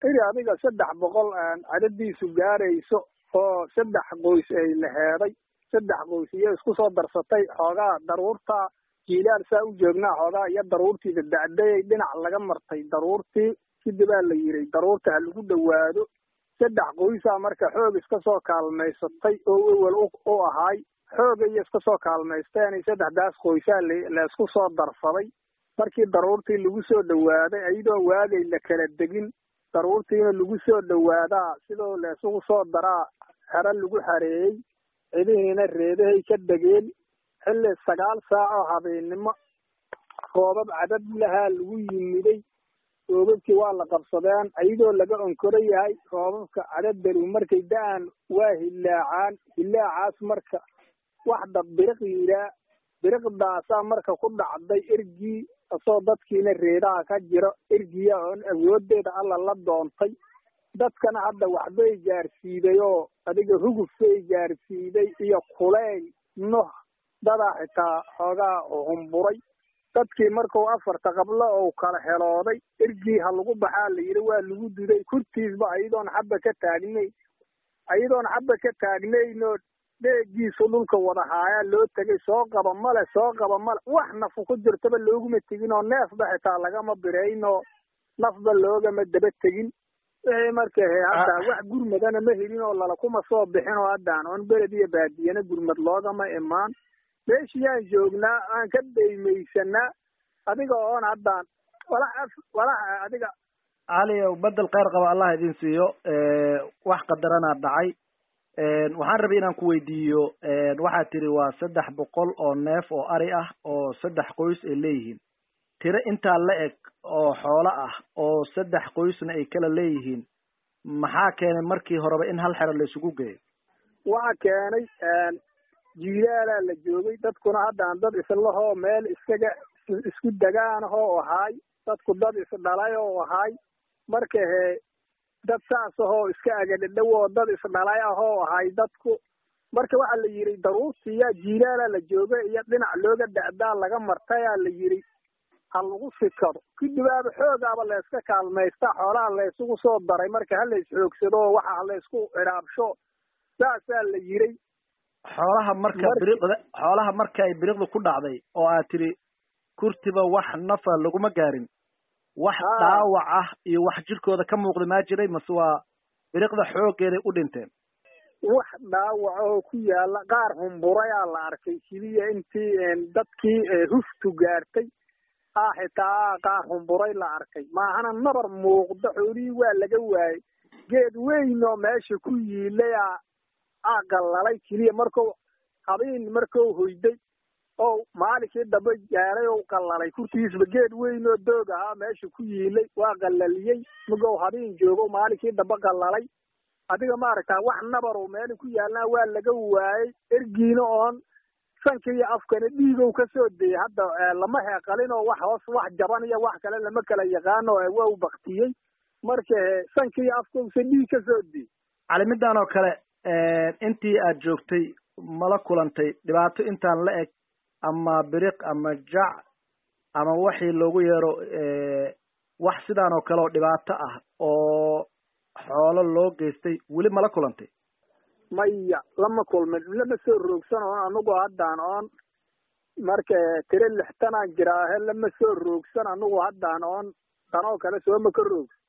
iri adiga 300 cadadiisu gaarayso oo 3 qoys ay laheeday 3 qoys iyo isku soo darsatay xoogaa daruurta jiilaal saa u joognaa xoogaa iyo daruurtiida dacday dhinac laga martay daruurtii sidii baa la yiri daruurta lagu dhawaado 3 qoysa marka xoog iska soo kaalmaysatay oo awal oo ahaay xoog iyo iska soo kaalmaysteen 3daas qoysa la isku soo darsaday markii daruurtii lagu soo dhawaaday ayadoo waagay la kala degin daruurtiina lagu soo dhawaadaa sidoo la isugu soo daraa xara lagu xareeyay ciidihiina reedahay ka degeen xilli 9 saac oo habeenimo roobab cadad lahaa lagu yimiday roobabkii waa la qabsadeen ayadoo laga onkoray yahay roobabka cadaddaru markay da'an waa hilaacaas marka wax dad biriqdaasaa marka ku dhacday ergii asoo dadkiina reedaha ka jiro ergiya oon awoodeeda alla la doontay dadkana hadda waxbay gaarsiiday oo adiga hugufbay gaarsiiday iyo kuleyl dadaa xitaa xoogaa humburay dadkii markuu 4 qablo oo kala helooday ergii ha lagu baxaa la yiri waa lagu duday kurtiisba ayadoon xabba ka taagnayno deegiisu dhulka wada haayaa loo tagay soo qaba male wax nafu ku jirtaba looguma tegin oo neefba xitaa lagama birayno nafba loogama daba tegin wixii marka hadda wax gurmadana ma helin oo lala kuma soo bixin oo haddaan oon beled iyo baadiyana gurmad loogama imaan meeshiyaan joognaa aan ka daymaysanaa adiga oon haddaan walaha adiga cali badal khayr qaba allah idin siiyo wax qadarana dhacay waxaan rabay inaan ku weydiiyo waxaad tiri waa 300 oo neef oo ari ah oo 3 qoys ay leeyihiin tiro intaa la eg oo xoolo ah oo 3 qoysna ay kala leeyihiin maxaa keenay markii horeba in hal xero la isugu geeyo waxa keenay jiilaala la joogay dadkuna haddaan dad islahoo meel isku degaan oo ahaay dadku dad isdhalay oo ahaay marka dad saas oo iska agadhow oo dad isdhalay oo ahaay dadku marka waxa la yiri daruurtiya jiilaala la joogay iyo dhinac looga dhacdaa laga martay la yiri hal lagu fikado kidibaaba xoogaaba la iska kaalmaysta xoolaha la isugu soo daray marka hal la isxoogsado waxa la isku iraabsho saasaa la yiri xoolaha marka ay biriqda ku dhacday oo aad tiri kurtiba wax nafa laguma gaarin wax dhaawac ah iyo wax jirkooda ka muuqda ma jiray mase waa biriqda xoogeeda u dhinteen wax dhaawac oo ku yaala qaar humburayaa la arkay kaliya intii dadkii huftu gaartay xitaa qaar humburay la arkay maahana nabar muuqda xoolihii waa laga waayay geed weyn oo meesha ku yiilay aqalalay kaliya markuu hoyday oo maalinkii daba gaaray oo qalalay kurtiisba geed weyn oo doog ahaa meesha ku yiilay waa qalaliyey markuu habeen joogo maalinkii daba qalalay adiga maaragtaa wax nabar oo meel ku yaalna waa laga waayay ergiina oon sanka iyo afkana dhiigow ka soo deeyay hadda lama heeqalin oo wax jaban iyo wax kale lama kala yaqaano waa u baktiyey marka sanka iyo afkowsa dhiig ka soo deeyay calimidan oo kale intii aad joogtay mala kulantay dhibaato intaan la eg ama biriq ama jac ama wixii loogu yeero wax sidaan oo kale oo dhibaato ah oo xoolo loo geystay weli mala kulantay maya lama kulmin lama soo roogsan oo anagu haddaan oon marka tiro 6 aan jiraa lama soo roogsan anagu haddaan oon tanoo kale soo ma ka roogsan